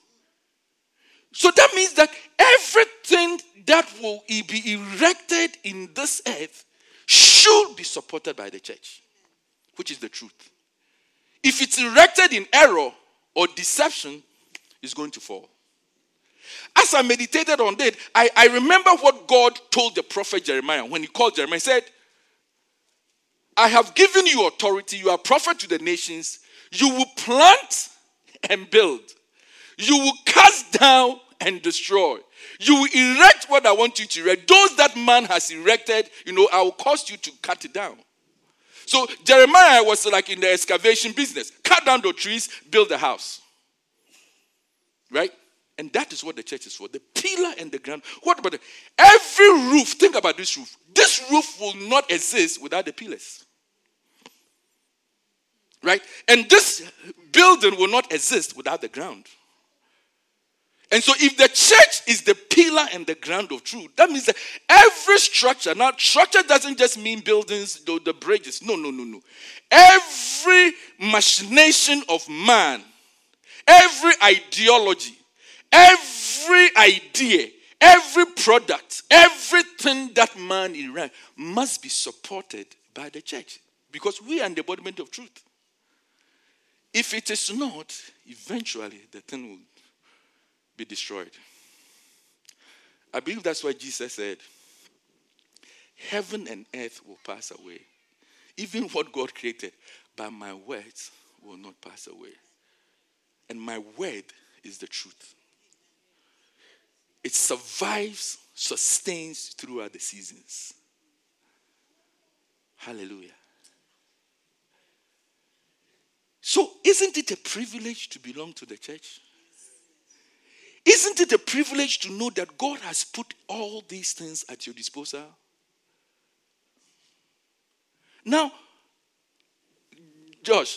Speaker 1: So that means that everything that will be erected in this earth should be supported by the church, which is the truth. If it's erected in error or deception, it's going to fall. As I meditated on it, I remember what God told the prophet Jeremiah when he called Jeremiah. He said, I have given you authority. You are prophet to the nations. You will plant and build. You will cast down and destroy. You will erect what I want you to erect. Those that man has erected, I will cause you to cut it down. So Jeremiah was like in the excavation business. Cut down the trees, build a house. Right? And that is what the church is for. The pillar and the ground. What about it? Every roof, think about this roof. This roof will not exist without the pillars. Right? And this building will not exist without the ground. And so if the church is the pillar and the ground of truth, that means that every structure, now structure doesn't just mean buildings, the bridges. No. Every machination of man, every ideology, every idea, every product, everything that man is must be supported by the church. Because we are the embodiment of truth. If it is not, eventually the thing will be destroyed. I believe that's why Jesus said, heaven and earth will pass away. Even what God created, but my words will not pass away. And my word is the truth. It survives, sustains throughout the seasons. Hallelujah. So, isn't it a privilege to belong to the church? Isn't it a privilege to know that God has put all these things at your disposal? Now, Josh,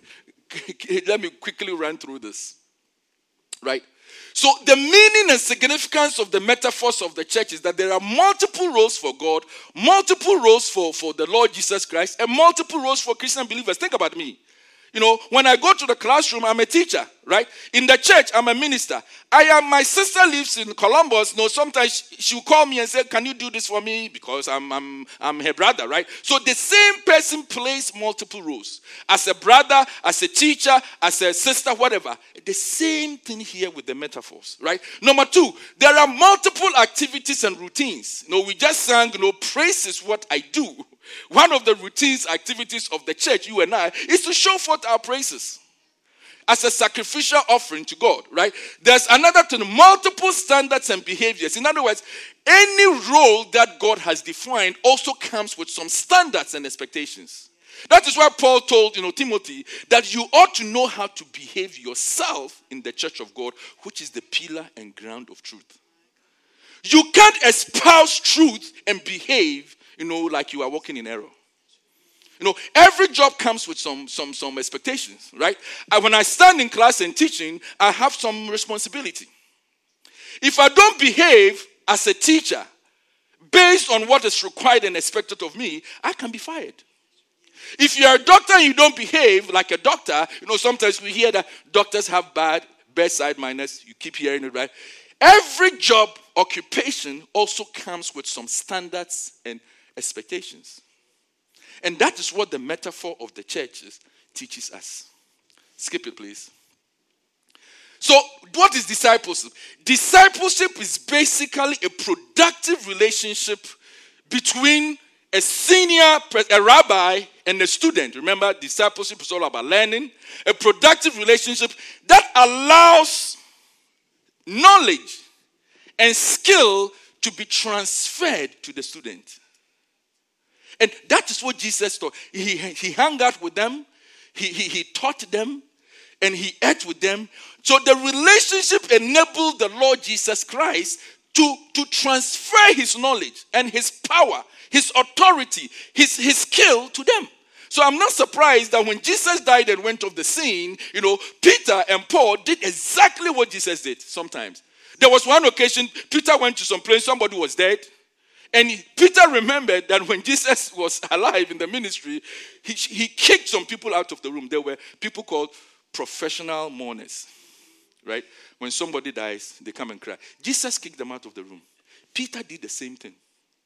Speaker 1: let me quickly run through this. Right? So the meaning and significance of the metaphors of the church is that there are multiple roles for God, multiple roles for the Lord Jesus Christ, and multiple roles for Christian believers. Think about me. You know, when I go to the classroom, I'm a teacher, right? In the church, I'm a minister. My sister lives in Columbus. You know, sometimes she'll call me and say, can you do this for me? Because I'm her brother, right? So the same person plays multiple roles. As a brother, as a teacher, as a sister, whatever. The same thing here with the metaphors, right? Number two, there are multiple activities and routines. You know, we just sang, praise is what I do. One of the routines, activities of the church, you and I, is to show forth our praises as a sacrificial offering to God, right? There's another thing, multiple standards and behaviors. In other words, any role that God has defined also comes with some standards and expectations. That is why Paul told, Timothy, that you ought to know how to behave yourself in the church of God, which is the pillar and ground of truth. You can't espouse truth and behave like you are walking in error. Every job comes with some expectations, right? When I stand in class and teaching, I have some responsibility. If I don't behave as a teacher based on what is required and expected of me, I can be fired. If you're a doctor and you don't behave like a doctor, sometimes we hear that doctors have bad bedside manners. You keep hearing it, right? Every job, occupation also comes with some standards and expectations. And that is what the metaphor of the church teaches us. Skip it, please. So, what is discipleship? Discipleship is basically a productive relationship between a rabbi and a student. Remember, discipleship is all about learning. A productive relationship that allows knowledge and skill to be transferred to the student. And that is what Jesus taught. He hung out with them, he taught them, and he ate with them. So the relationship enabled the Lord Jesus Christ to transfer his knowledge and his power, his authority, his skill to them. So I'm not surprised that when Jesus died and went off the scene, Peter and Paul did exactly what Jesus did sometimes. There was one occasion, Peter went to some place, somebody was dead. And Peter remembered that when Jesus was alive in the ministry, he kicked some people out of the room. There were people called professional mourners, right? When somebody dies, they come and cry. Jesus kicked them out of the room. Peter did the same thing.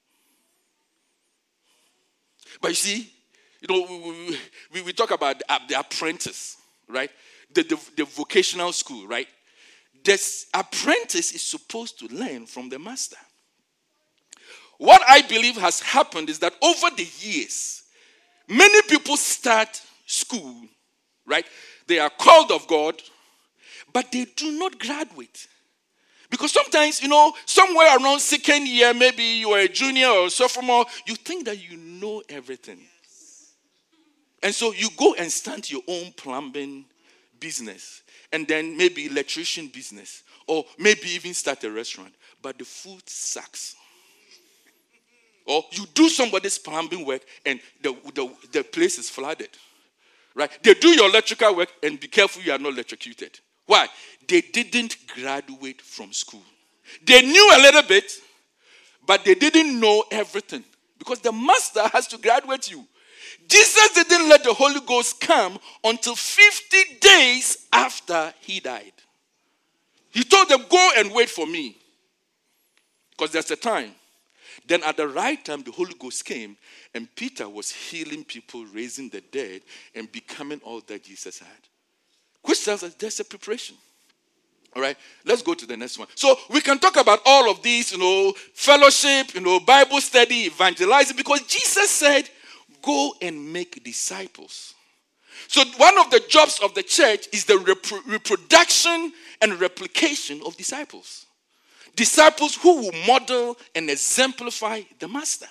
Speaker 1: But you see, we talk about the apprentice, right? The vocational school, right? This apprentice is supposed to learn from the master. What I believe has happened is that over the years, many people start school, right? They are called of God, but they do not graduate. Because sometimes, somewhere around second year, maybe you are a junior or a sophomore, you think that you know everything. And so you go and start your own plumbing business, and then maybe electrician business, or maybe even start a restaurant. But the food sucks. Or you do somebody's plumbing work and the place is flooded. Right? They do your electrical work and be careful you are not electrocuted. Why? They didn't graduate from school. They knew a little bit, but they didn't know everything. Because the master has to graduate you. Jesus didn't let the Holy Ghost come until 50 days after he died. He told them, go and wait for me. Because there's a time. Then at the right time, the Holy Ghost came, and Peter was healing people, raising the dead, and becoming all that Jesus had. Which tells us there's a preparation. All right, let's go to the next one. So we can talk about all of these, fellowship, Bible study, evangelizing, because Jesus said, go and make disciples. So one of the jobs of the church is the reproduction and replication of disciples. Disciples who will model and exemplify the master.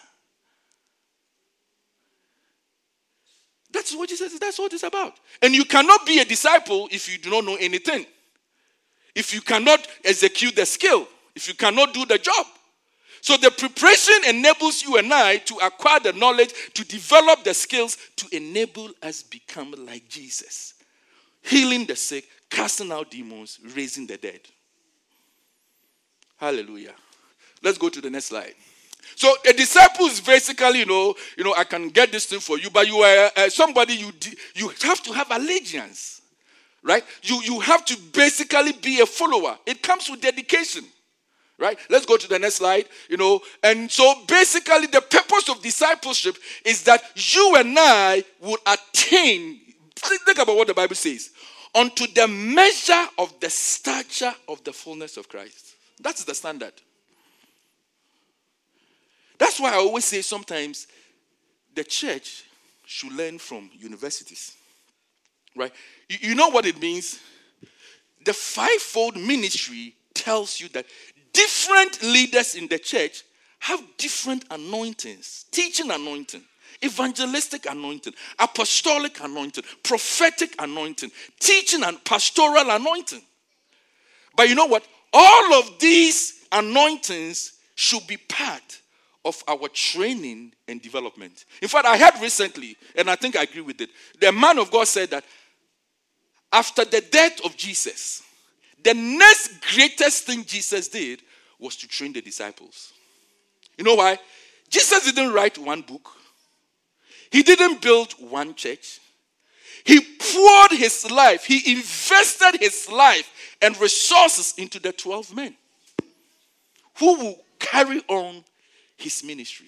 Speaker 1: That's what Jesus says. That's what it's about. And you cannot be a disciple if you do not know anything. If you cannot execute the skill. If you cannot do the job. So the preparation enables you and I to acquire the knowledge, to develop the skills to enable us become like Jesus. Healing the sick, casting out demons, raising the dead. Hallelujah. Let's go to the next slide. So a disciple is basically, I can get this thing for you, but you are somebody you have to have allegiance, right? You have to basically be a follower. It comes with dedication, right? Let's go to the next slide, And so basically the purpose of discipleship is that you and I would attain, think about what the Bible says, unto the measure of the stature of the fullness of Christ. That's the standard. That's why I always say sometimes the church should learn from universities. Right? You know what it means? The fivefold ministry tells you that different leaders in the church have different anointings. Teaching anointing, evangelistic anointing, apostolic anointing, prophetic anointing, teaching and pastoral anointing. But you know what? All of these anointings should be part of our training and development. In fact, I heard recently, and I think I agree with it, the man of God said that after the death of Jesus, the next greatest thing Jesus did was to train the disciples. You know why? Jesus didn't write one book. He didn't build one church. He poured his life, he invested his life and resources into the 12 men who will carry on his ministry.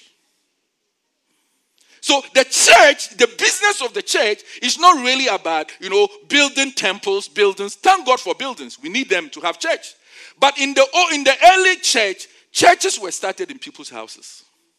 Speaker 1: So the church, the business of the church is not really about, building temples, buildings. Thank God for buildings. We need them to have church. But in the early church, churches were started in people's houses.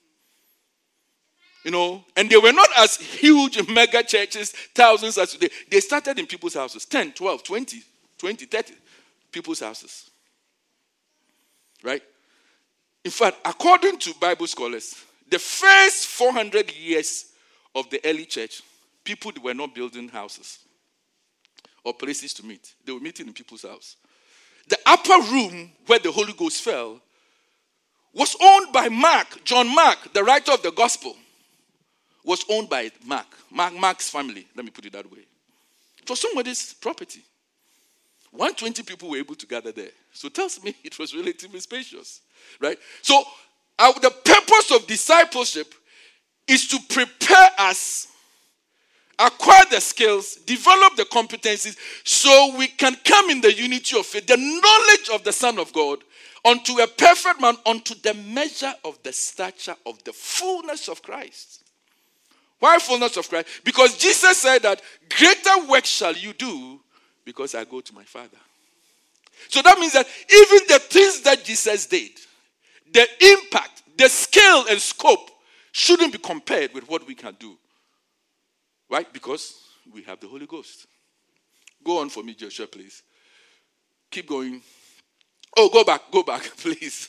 Speaker 1: And they were not as huge mega churches, thousands as today. They started in people's houses, 10, 12, 20, 30 people's houses. Right? In fact, according to Bible scholars, the first 400 years of the early church, people were not building houses or places to meet. They were meeting in people's house. The upper room where the Holy Ghost fell was owned by Mark, John Mark, the writer of the gospel. Was owned by Mark's family. Let me put it that way. It was somebody's property. 120 people were able to gather there. So it tells me it was relatively spacious. Right? So the purpose of discipleship is to prepare us, acquire the skills, develop the competencies, so we can come in the unity of faith, the knowledge of the Son of God, unto a perfect man, unto the measure of the stature of the fullness of Christ. Why fullness of Christ? Because Jesus said that greater work shall you do because I go to my Father. So that means that even the things that Jesus did, the impact, the scale and scope shouldn't be compared with what we can do. Right? Because we have the Holy Ghost. Go on for me, Joshua, please. Keep going. Oh, go back, please.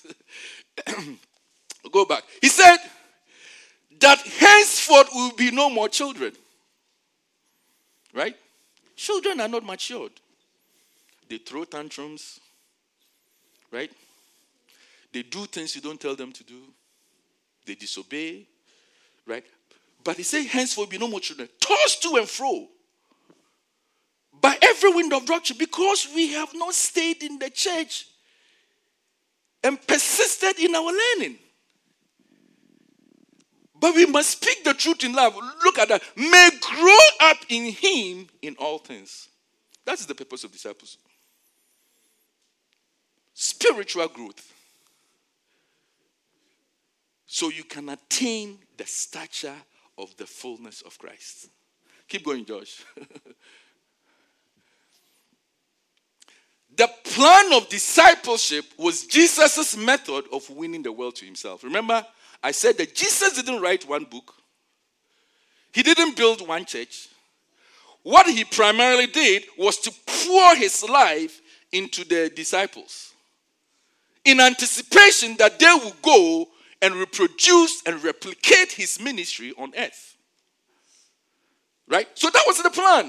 Speaker 1: Go back. He said that henceforth will be no more children. Right? Children are not matured. They throw tantrums. Right? They do things you don't tell them to do. They disobey. Right? But he said henceforth will be no more children. Tossed to and fro by every wind of doctrine, because we have not stayed in the church and persisted in our learning. But we must speak the truth in love. Look at that. May grow up in him in all things. That is the purpose of disciples. Spiritual growth. So you can attain the stature of the fullness of Christ. Keep going, Josh. The plan of discipleship was Jesus' method of winning the world to himself. Remember, I said that Jesus didn't write one book. He didn't build one church. What he primarily did was to pour his life into the disciples in anticipation that they would go and reproduce and replicate his ministry on earth. Right? So that was the plan.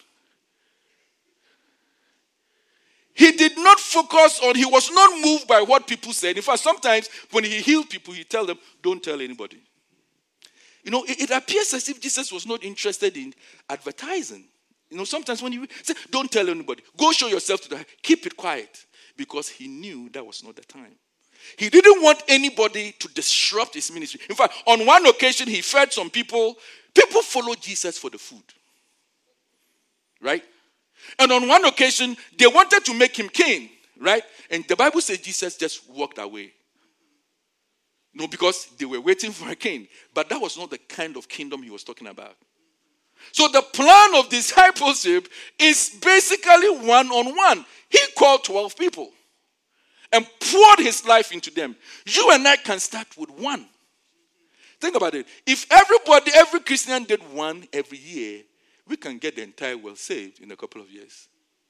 Speaker 1: He did not focus on, he was not moved by what people said. In fact, sometimes when he healed people, he tell them, don't tell anybody. You know, it appears as if Jesus was not interested in advertising. You know, sometimes when you say, don't tell anybody, go show yourself to the, keep it quiet. Because he knew that was not the time. He didn't want anybody to disrupt his ministry. In fact, on one occasion, he fed some people. People followed Jesus for the food. Right? And on one occasion, they wanted to make him king, right? And the Bible says Jesus just walked away. No, because they were waiting for a king. But that was not the kind of kingdom he was talking about. So the plan of discipleship is basically one-on-one. He called 12 people and poured his life into them. You and I can start with one. Think about it. If every Christian did one every year, we can get the entire world saved in a couple of years.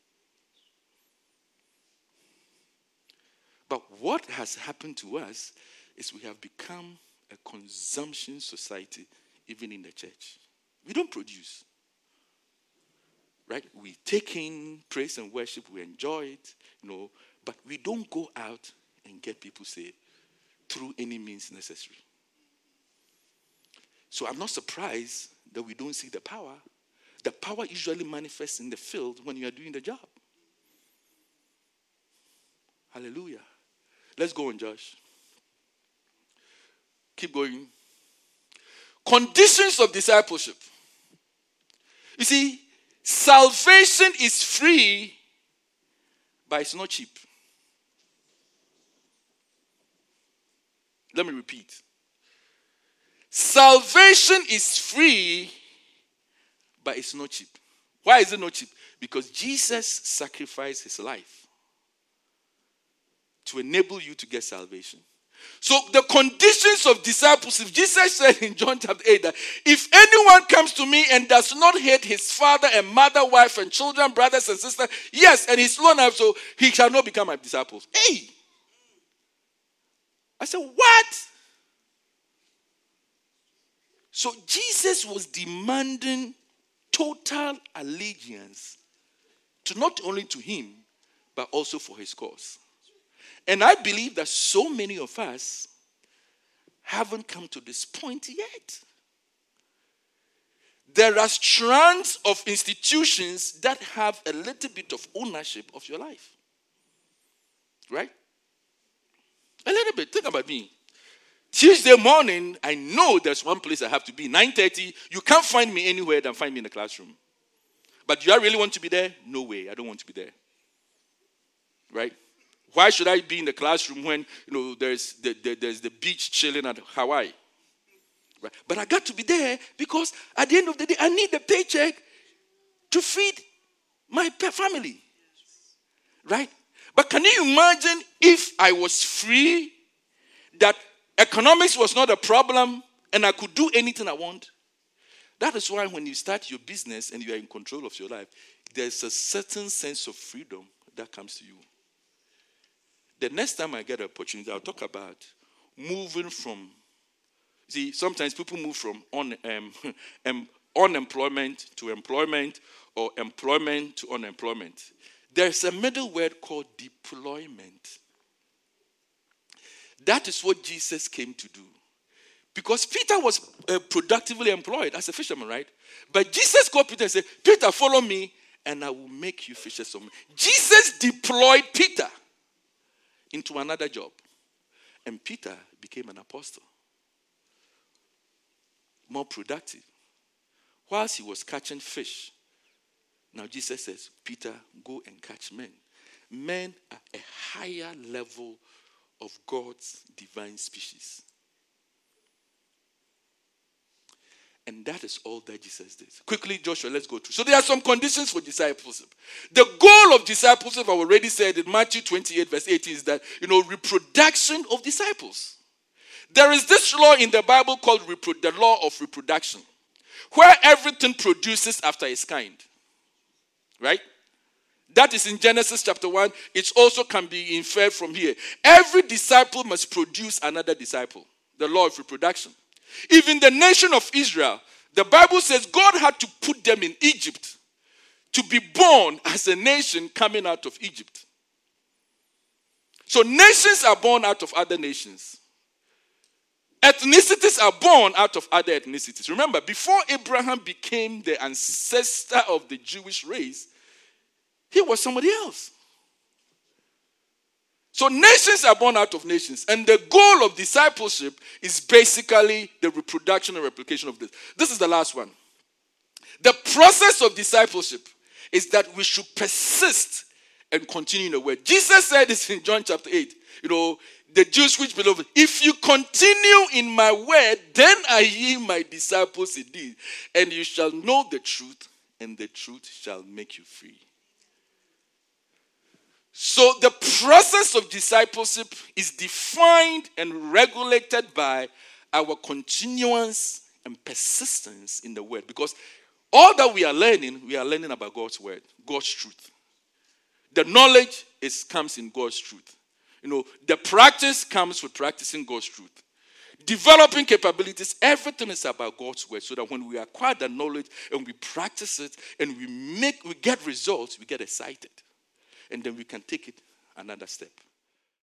Speaker 1: But what has happened to us is we have become a consumption society, even in the church. We don't produce. Right? We take in praise and worship, we enjoy it, but we don't go out and get people saved through any means necessary. So I'm not surprised that we don't see the power. The power usually manifests in the field when you are doing the job. Hallelujah. Let's go on, Josh. Keep going. Conditions of discipleship. You see, salvation is free, but it's not cheap. Let me repeat. Salvation is free, but it's not cheap. Why is it not cheap? Because Jesus sacrificed his life to enable you to get salvation. So the conditions of discipleship, Jesus said in John chapter 8 that if anyone comes to me and does not hate his father and mother, wife and children, brothers and sisters, yes, and his own life, so he shall not become my disciples. Hey! I said, what? So Jesus was demanding total allegiance to not only to him, but also for his cause. And I believe that so many of us haven't come to this point yet. There are strands of institutions that have a little bit of ownership of your life. Right? A little bit. Think about me. Tuesday morning, I know there's one place I have to be. 9:30, you can't find me anywhere than find me in the classroom. But do I really want to be there? No way. I don't want to be there. Right? Why should I be in the classroom when there's the beach chilling at Hawaii? Right? But I got to be there because at the end of the day, I need the paycheck to feed my family. Right? But can you imagine if I was free, that economics was not a problem and I could do anything I want? That is why when you start your business and you are in control of your life, there's a certain sense of freedom that comes to you. The next time I get an opportunity, I'll talk about moving from, sometimes people move from unemployment to employment or employment to unemployment. There's a middle word called deployment. That is what Jesus came to do. Because Peter was productively employed as a fisherman, right? But Jesus called Peter and said, Peter, follow me, and I will make you fishers of men. Jesus deployed Peter into another job, and Peter became an apostle, more productive. Whilst he was catching fish, now Jesus says, Peter, go and catch men. Men are a higher level of God's divine species. And that is all that Jesus did. Quickly, Joshua, let's go through. So there are some conditions for discipleship. The goal of discipleship, I've already said in Matthew 28, verse 18, is that, reproduction of disciples. There is this law in the Bible called the law of reproduction, where everything produces after its kind. Right? That is in Genesis chapter 1. It also can be inferred from here. Every disciple must produce another disciple. The law of reproduction. Even the nation of Israel, the Bible says God had to put them in Egypt to be born as a nation coming out of Egypt. So nations are born out of other nations. Ethnicities are born out of other ethnicities. Remember, before Abraham became the ancestor of the Jewish race, he was somebody else. So nations are born out of nations. And the goal of discipleship is basically the reproduction and replication of this. This is the last one. The process of discipleship is that we should persist and continue in the word. Jesus said this in John chapter 8. The Jews which believe, if you continue in my word, then are ye my disciples indeed. And you shall know the truth, and the truth shall make you free. So the process of discipleship is defined and regulated by our continuance and persistence in the word. Because all that we are learning about God's word, God's truth. The knowledge comes in God's truth. The practice comes with practicing God's truth. Developing capabilities, everything is about God's word, so that when we acquire the knowledge and we practice it and we get results, we get excited. And then we can take it another step.